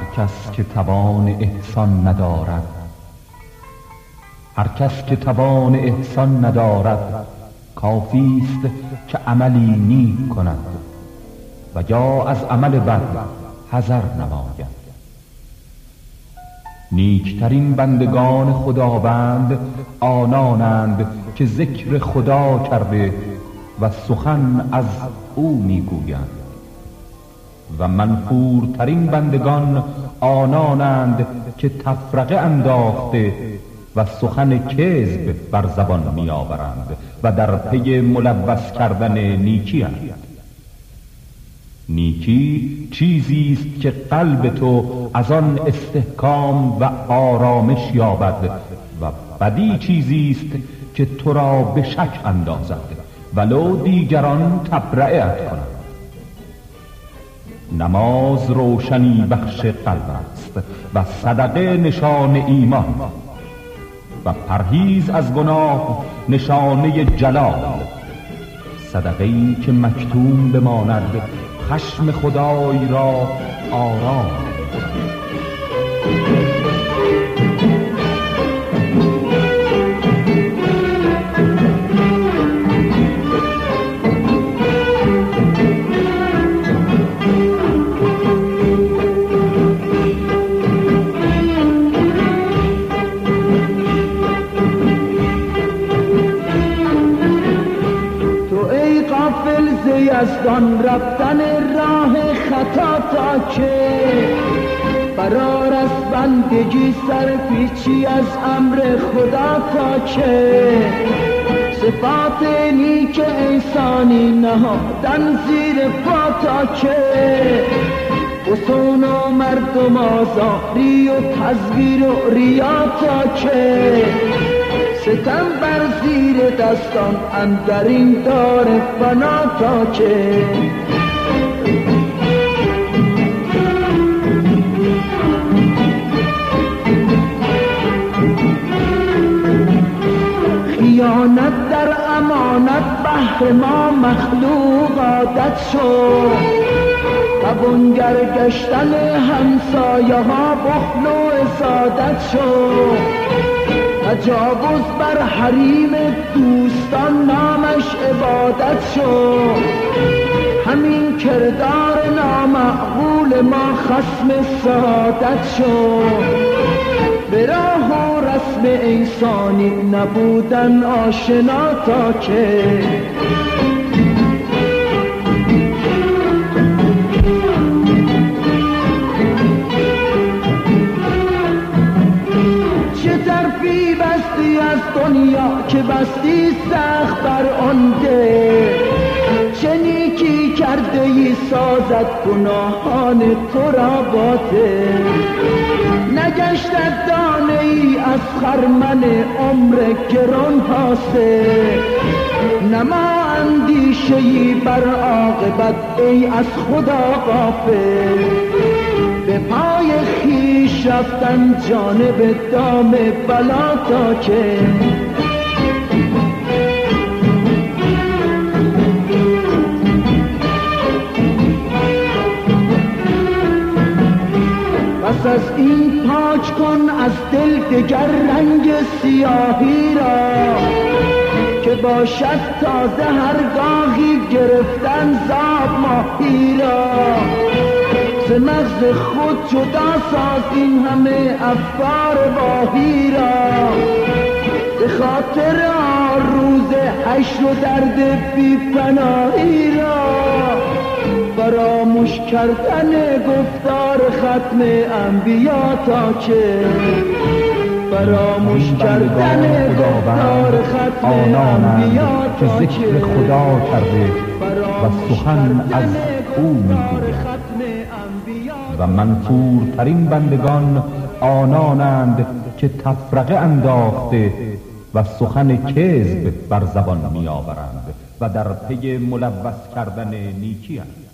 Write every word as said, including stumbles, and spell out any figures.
کس که توان احسان ندارد، هر کس که توان احسان ندارد، کافی است که عملی نیک کند و یا از عمل بد حذر نماید. نیکترین بندگان خداوند آنانند که ذکر خدا کرده و سخن از او میگویند، و منفورترین بندگان آنانند که تفرقه انداخته و سخن کذب بر زبان میآورند و در پی ملوث کردن نیکی اند. نیکی چیزی است که قلب تو از آن استحکام و آرامش یابد و بدی چیزی است که تو را به شک اندازد ولو دیگران تبرئت کنند. نماز روشنی بخش قلب است و صدقه نشان ایمان و پرهیز از گناه نشانه جلال. صدقه‌ای که مکتوم بماند خشم خدای را آرام. یزدان رفتن راه خطا تا که قرار است بندگی سرپیچی از امر خدا تا که صفات نیک انسانی نهادن زیر پا تا که فسون و مردم آزاری و تزویر و ریا تا که ستم بر زیر دستان اندر این دار فنا تا که خیانت در امانت بهر ما مخلوق عادت شد، توانگر گشتن همسایه ها بخل و حسادت شد، تجاوز بر حریم دوستان نامش عبادت شد، همین کردار نامعقول ما خصم سعادت شد، به راه و رسم انسانی نبودن آشنا تا که دنیا که بستی سخت بر آن ده، چه نیکی کرده ای سازد گناهان تو را باطل، نگشتد دانه ای از خرمن عمر گران حاصل، نما اندیشه ای بر عاقبت ای از خدا غافل، به پای خیش رفتن جانب دام بلا تا که پس از این پاک کن از دل دگر رنگ سیاهی را که باشد تازه هرگاهی گرفتن زاب ماهی را، ز مغز خود جدا ساز این همه افکار واهی را، به خاطر آن روز حشر و درد بی پناهی را، فراموش کردن گفتار ختم انبیا تا که فراموش کردن گفتار ختم انبیا که تا ذکر خدا کرده و سخن از او میگوید، و منفورترین بندگان آنانند که تفرقه انداخته و سخن کذب بر زبان میآورند و در پی ملوث کردن نیکی اند.